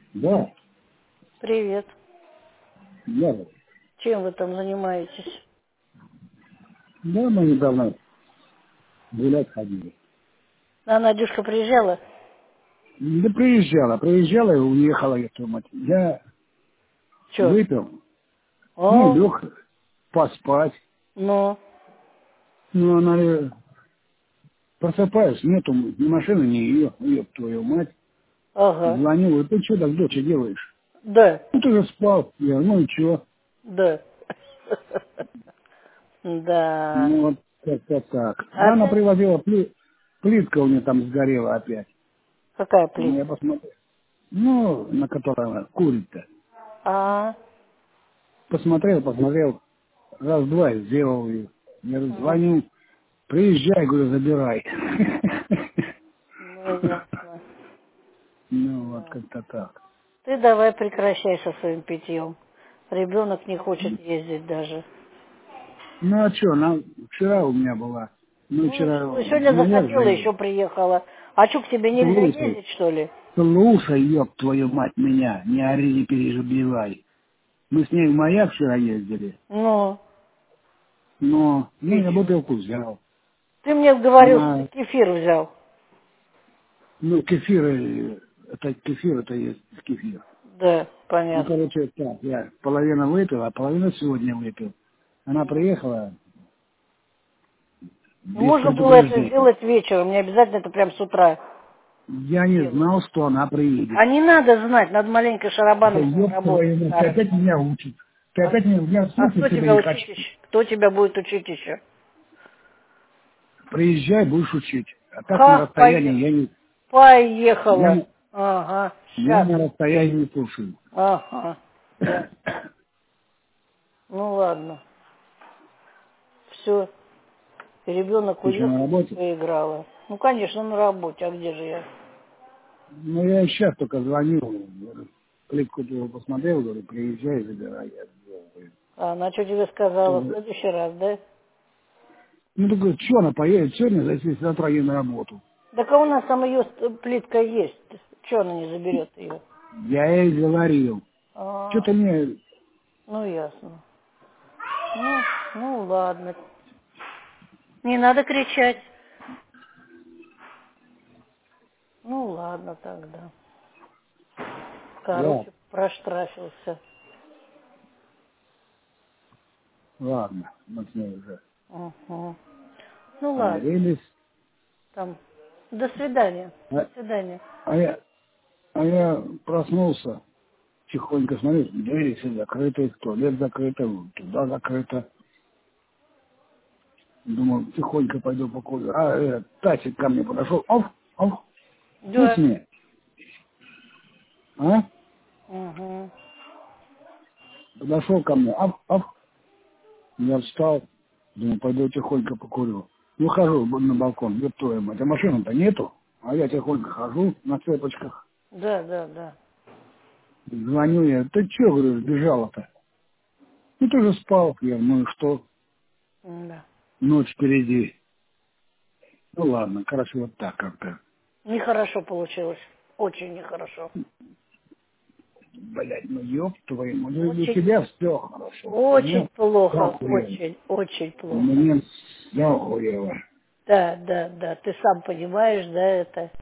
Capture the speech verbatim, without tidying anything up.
Да, Привет. я вот. Чем вы там занимаетесь? Да, мы недавно гулять ходили. А Надюшка приезжала? Да приезжала, приезжала и уехала, я твою мать. Я Че? выпил, ну, О, лег поспать. ну, Ну, она э, просыпаюсь, нету ни машины, ни ее, ее, твою мать. ага. Звоню, говорю, ты что так, доча, делаешь? Да, Ну, ты же спал. Я говорю, ну и что? да. Да. Ну, вот как-то так. Да, она Опять? привозила пли- плитка у нее там сгорела опять. Какая Ну, я плитка? посмотрел. Ну, на которой она курит-то. А, Посмотрел, посмотрел, раз-два и сделал ее. Я говорю, м, звоню, приезжай, говорю, забирай. ну ясно. Ну, вот Да. как-то так. Ты давай прекращай со своим питьем. Ребенок не хочет ездить даже. Ну, а что, она вчера у меня была. Мы Ну и вчера что, в сегодня Гулях захотела, жили. еще приехала. А что, к тебе нельзя Слушай, ездить, что ли? слушай, ёб твою мать, меня, не ори, не пережибивай. Мы с ней в маяк вчера ездили, Ну, но и ну, я чё? бутылку взял. Ты мне говорил, что ты Она, кефир взял. ну, кефир, э, это кефир, это есть кефир. Да, Ну, понятно. короче, так, я половину выпил, а половину сегодня выпил. Она приехала без Можно было это предупреждения. сделать вечером, не обязательно это прям с утра Я не делать. знал, что она приедет. А не надо знать, надо маленько Да шарабаном своим ёб твою работать, мать, ты старым. опять меня учит. Ты А, опять меня, я в а смысле кто тебя тебя не учить хочу. еще? Кто тебя будет учить еще? Приезжай, будешь учить. А так на Как расстоянии я поехала? не, я, Поехала. не- Ага, я сейчас. на расстоянии не слушаю. Ага, ясно. Ну ладно, все. Ребенок Ты что, на уехал, ты работе? поиграла. Ну, конечно, на работе, а где же я? Ну, я сейчас только звоню. Говорю, клипку ты его посмотрел, говорю, приезжай, забирай, я сделаю. А она что тебе сказала? В Тоже- следующий раз, да? Ну, такой, что она поедет сегодня, зайти завтра ей на работу. Так а у нас там ее плитка есть. Чего она не заберет ее? Я ей говорил. А, Что-то мне, ну ясно. Ну, ну ладно. Не надо кричать. Ну ладно тогда. ладно, Короче, проштрафился. ладно, мы с ней уже Угу. Ну ладно. помирились. Там. До свидания. До А, свидания. а я, а я проснулся, тихонько смотрю, двери все закрыты, туалет закрыто, туда закрыто. Думал, тихонько пойду покурю. А э, Тасик ко мне подошел. Оф, оф, слышь Да. мне, а? Угу. Подошел ко мне, оф, оф. Я встал, думаю, пойду тихонько покурю. Выхожу на балкон, ёб твою мать, а машины-то нету. А я тихонько хожу на цепочках. Да, да, да. Звоню я, ты чё, говорю, сбежала-то? Ну ты же спал. Я, ну и что? Да. Ночь впереди. Ну ладно, короче, вот так как-то. Нехорошо получилось. Очень нехорошо. Блядь, ну ёб твою мать, ну, для Очень, тебя все хорошо. очень Мне плохо. охуенно. Очень, очень плохо. Мне все охуело. Да, да, да. Ты сам понимаешь, да, это.